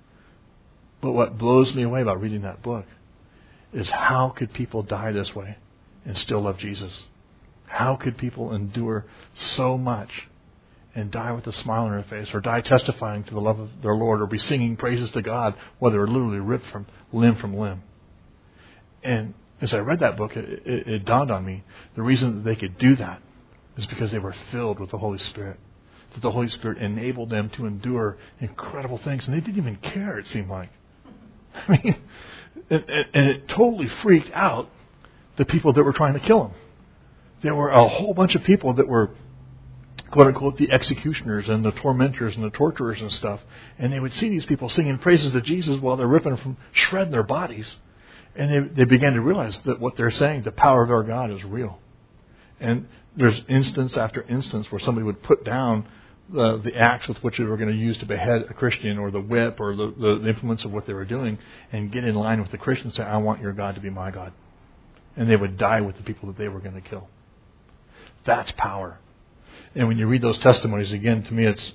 [SPEAKER 1] But what blows me away about reading that book is how could people die this way and still love Jesus? How could people endure so much and die with a smile on their face, or die testifying to the love of their Lord, or be singing praises to God while they were literally ripped from limb? And as I read that book, it dawned on me the reason that they could do that is because they were filled with the Holy Spirit. That the Holy Spirit enabled them to endure incredible things, and they didn't even care, it seemed like. I mean, and it totally freaked out the people that were trying to kill him. There were a whole bunch of people that were, quote unquote, the executioners and the tormentors and the torturers and stuff. And they would see these people singing praises to Jesus while they're ripping from shredding their bodies. And they began to realize that what they're saying, the power of our God, is real. And there's instance after instance where somebody would put down the axe with which they were going to use to behead a Christian, or the whip, or the implements of what they were doing, and get in line with the Christian and say, I want your God to be my God. And they would die with the people that they were going to kill. That's power. And when you read those testimonies, again, to me it's,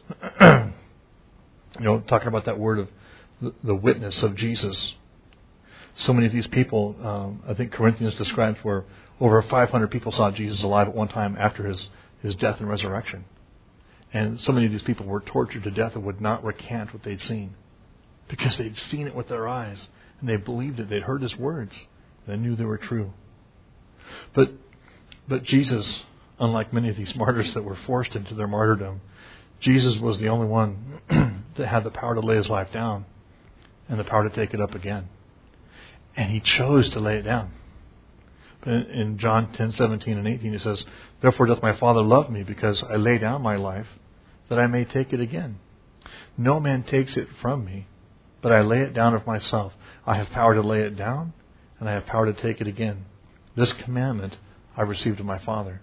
[SPEAKER 1] talking about that word of the witness of Jesus. So many of these people, I think Corinthians describes where over 500 people saw Jesus alive at one time after his death and resurrection. And so many of these people were tortured to death and would not recant what they'd seen. Because they'd seen it with their eyes. And they believed it. They'd heard his words. They knew they were true. But Jesus, unlike many of these martyrs that were forced into their martyrdom, Jesus was the only one that had the power to lay his life down and the power to take it up again. And he chose to lay it down. In John 10:17 and 18, he says, Therefore doth my Father love me, because I lay down my life, that I may take it again. No man takes it from me, but I lay it down of myself. I have power to lay it down, and I have power to take it again. This commandment I received of my Father.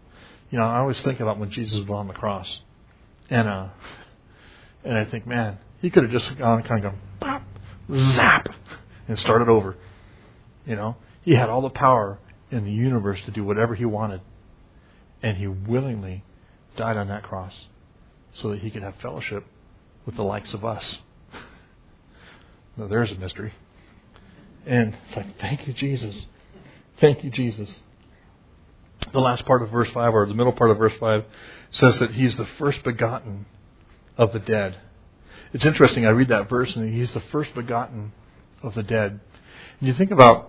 [SPEAKER 1] I always think about when Jesus was on the cross. And I think, man, He could have just gone kind of gone, pop, zap, and started over. He had all the power in the universe to do whatever he wanted. And he willingly died on that cross so that he could have fellowship with the likes of us. Now, there's a mystery. And it's like, thank you, Jesus. Thank you, Jesus. The last part of verse 5, or the middle part of verse 5, says that he's the first begotten of the dead. It's interesting, I read that verse, and he's the first begotten of the dead. And you think about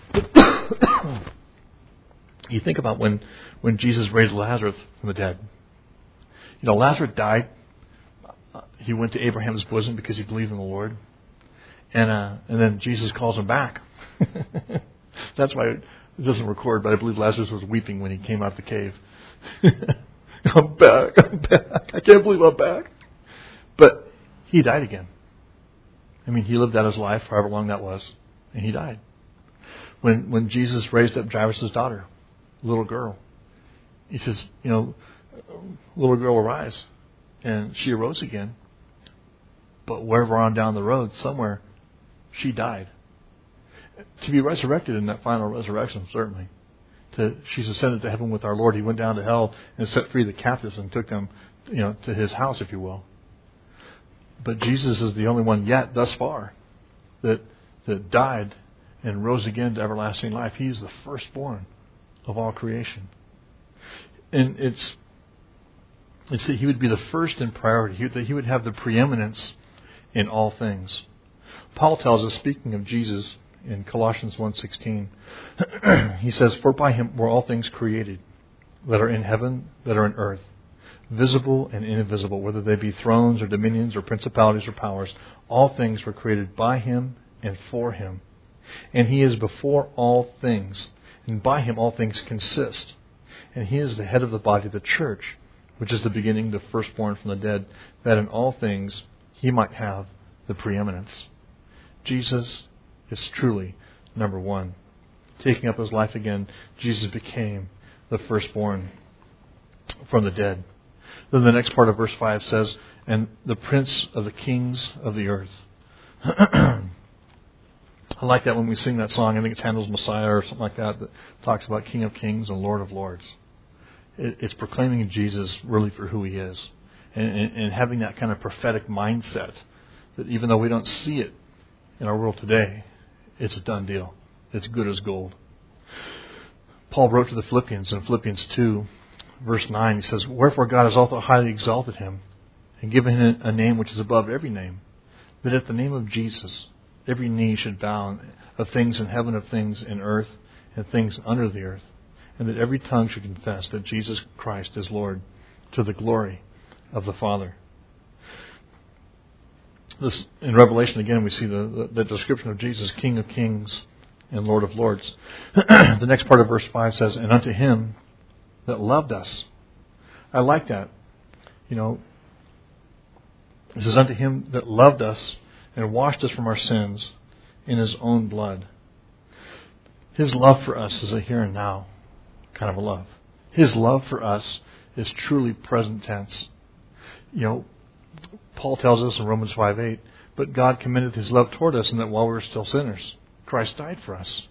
[SPEAKER 1] when Jesus raised Lazarus from the dead. Lazarus died. He went to Abraham's bosom because he believed in the Lord. And then Jesus calls him back. That's why it doesn't record, but I believe Lazarus was weeping when he came out of the cave. I'm back. I can't believe I'm back. But he died again. He lived out his life, however long that was, and he died. When Jesus raised up Jairus' daughter, little girl, he says, little girl, arise. And she arose again. But wherever on down the road, somewhere, she died. To be resurrected in that final resurrection, certainly. She's ascended to heaven with our Lord. He went down to hell and set free the captives and took them, to his house, if you will. But Jesus is the only one yet, thus far, that died and rose again to everlasting life. He's the firstborn of all creation. And it's that he would be the first in priority, that he would have the preeminence in all things. Paul tells us, speaking of Jesus in Colossians 1:16, he says, "For by him were all things created, that are in heaven, that are in earth, visible and invisible, whether they be thrones or dominions or principalities or powers. All things were created by him and for him. And he is before all things, and by him all things consist. And he is the head of the body, the church, which is the beginning, the firstborn from the dead, that in all things he might have the preeminence." Jesus is truly number one. Taking up his life again, Jesus became the firstborn from the dead. Then the next part of verse 5 says, "And the prince of the kings of the earth." I like that when we sing that song. I think it's Handel's Messiah or something like that talks about King of Kings and Lord of Lords. It's proclaiming Jesus really for who he is. And having that kind of prophetic mindset that even though we don't see it in our world today, it's a done deal. It's good as gold. Paul wrote to the Philippians in Philippians 2, verse 9. He says, "Wherefore God has also highly exalted him and given him a name which is above every name, that at the name of Jesus every knee should bow, of things in heaven, of things in earth, and things under the earth, and that every tongue should confess that Jesus Christ is Lord, to the glory of the Father." This, in Revelation again, we see the description of Jesus, King of Kings and Lord of Lords. The next part of verse 5 says, "And unto him that loved us." I like that. It says, "Unto him that loved us and washed us from our sins in his own blood." His love for us is a here and now kind of a love. His love for us is truly present tense. Paul tells us in Romans 5:8, "But God commended his love toward us in that while we were still sinners, Christ died for us."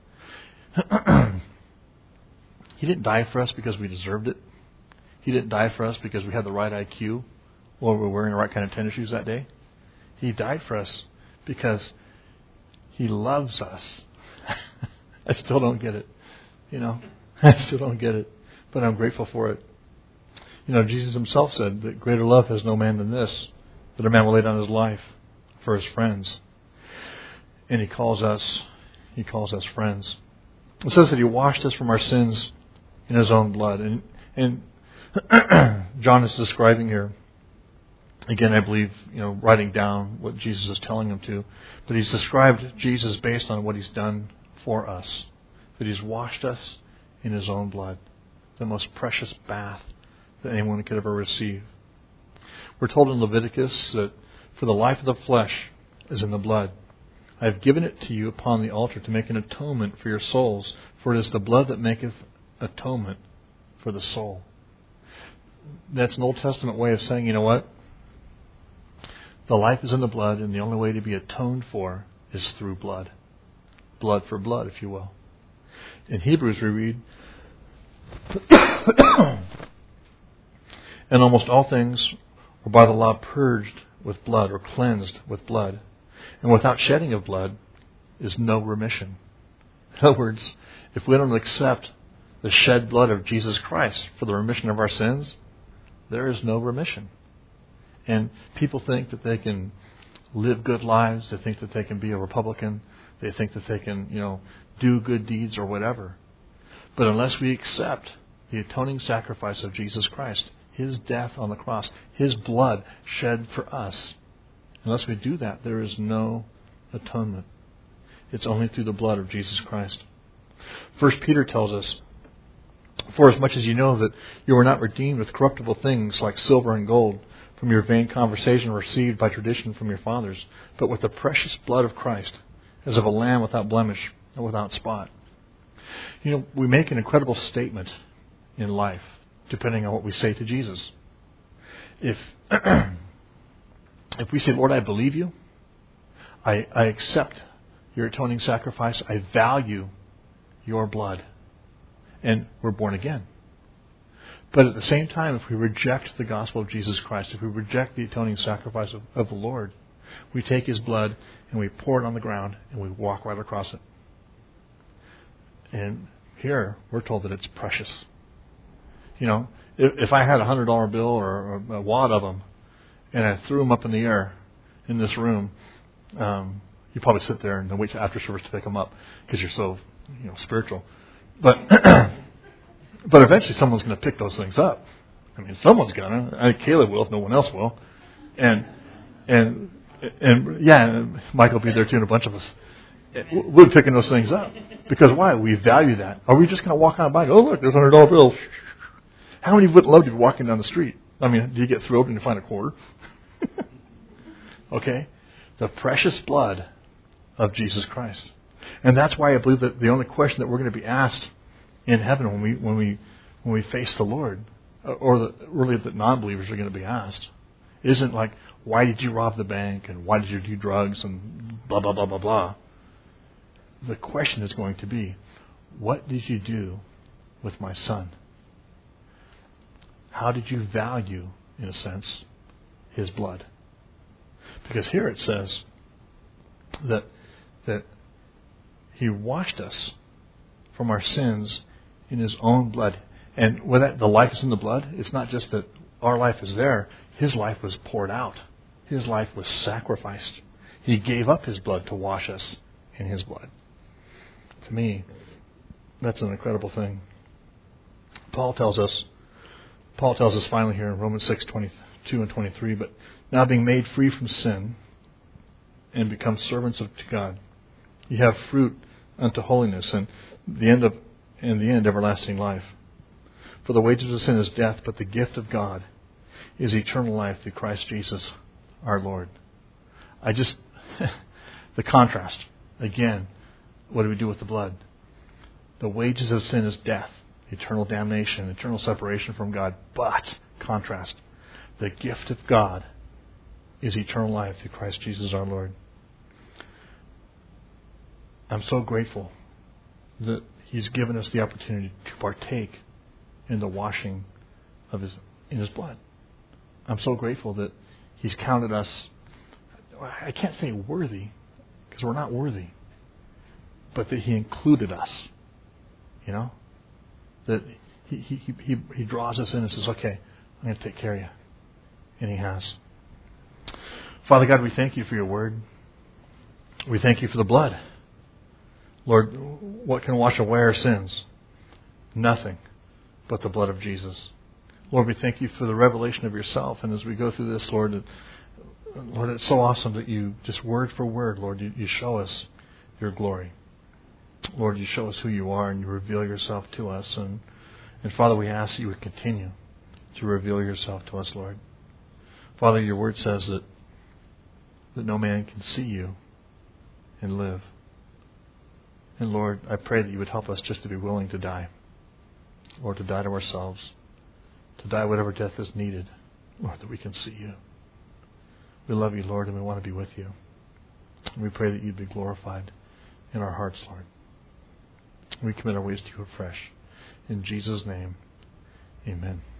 [SPEAKER 1] He didn't die for us because we deserved it. He didn't die for us because we had the right IQ or we were wearing the right kind of tennis shoes that day. He died for us because he loves us. I still don't get it. I still don't get it. But I'm grateful for it. Jesus himself said that greater love has no man than this, that a man will lay down his life for his friends. And he calls us friends. It says that he washed us from our sins in his own blood. And John is describing here, again, I believe, writing down what Jesus is telling him to. But he's described Jesus based on what he's done for us. That he's washed us in his own blood. The most precious bath that anyone could ever receive. We're told in Leviticus that for the life of the flesh is in the blood. I have given it to you upon the altar to make an atonement for your souls. For it is the blood that maketh atonement for the soul. That's an Old Testament way of saying, The life is in the blood, and the only way to be atoned for is through blood. Blood for blood, if you will. In Hebrews we read, and almost all things are by the law purged with blood or cleansed with blood. And without shedding of blood is no remission. In other words, if we don't accept the shed blood of Jesus Christ for the remission of our sins, there is no remission. And people think that they can live good lives. They think that they can be a Republican. They think that they can, do good deeds or whatever. But unless we accept the atoning sacrifice of Jesus Christ, His death on the cross, His blood shed for us, unless we do that, there is no atonement. It's only through the blood of Jesus Christ. 1 Peter tells us, for as much as you know that you were not redeemed with corruptible things like silver and gold from your vain conversation received by tradition from your fathers, but with the precious blood of Christ, as of a lamb without blemish and without spot. We make an incredible statement in life, depending on what we say to Jesus. If we say, Lord, I believe you, I accept your atoning sacrifice, I value your blood, and we're born again. But at the same time, if we reject the gospel of Jesus Christ, if we reject the atoning sacrifice of the Lord, we take His blood and we pour it on the ground and we walk right across it. And here, we're told that it's precious. If I had a $100 bill or a wad of them and I threw them up in the air in this room, you'd probably sit there and wait till after service to pick them up because you're so spiritual. But but eventually someone's going to pick those things up. I mean, someone's going to. Caleb will if no one else will. And Mike will be there too, and a bunch of us. We're picking those things up. Because why? We value that. Are we just going to walk on by and, oh, look, there's a $100 bill. How many would love to be walking down the street? I mean, do you get thrilled when you find a quarter? Okay? The precious blood of Jesus Christ. And that's why I believe that the only question that we're going to be asked in heaven when we face the Lord, or really that non-believers are going to be asked, isn't like, why did you rob the bank and why did you do drugs and blah, blah, blah, blah, blah. The question is going to be, what did you do with my son? How did you value, in a sense, his blood? Because here it says that he washed us from our sins in his own blood. And with that, the life is in the blood. It's not just that our life is there. His life was poured out. His life was sacrificed. He gave up his blood to wash us in his blood. To me, that's an incredible thing. Paul tells us finally here in Romans 6:22 and 23, but now being made free from sin and become servants to God, you have fruit unto holiness, and in the end everlasting life. For the wages of sin is death, but the gift of God is eternal life through Christ Jesus our Lord. The contrast. Again, what do we do with the blood? The wages of sin is death, eternal damnation, eternal separation from God. But, contrast, the gift of God is eternal life through Christ Jesus our Lord. I'm so grateful that He's given us the opportunity to partake in the washing in His blood. I'm so grateful that He's counted us, I can't say worthy, because we're not worthy, but that He included us. That He draws us in and says, okay, I'm going to take care of you. And He has. Father God, we thank you for your word. We thank you for the blood. Lord, what can wash away our sins? Nothing but the blood of Jesus. Lord, we thank you for the revelation of yourself. And as we go through this, Lord, it's so awesome that you, just word for word, Lord, you show us your glory. Lord, you show us who you are and you reveal yourself to us. And Father, we ask that you would continue to reveal yourself to us, Lord. Father, your word says that no man can see you and live. And Lord, I pray that you would help us just to be willing to die. Lord, to die to ourselves. To die whatever death is needed. Lord, that we can see you. We love you, Lord, and we want to be with you. And we pray that you'd be glorified in our hearts, Lord. We commit our ways to you afresh. In Jesus' name, amen.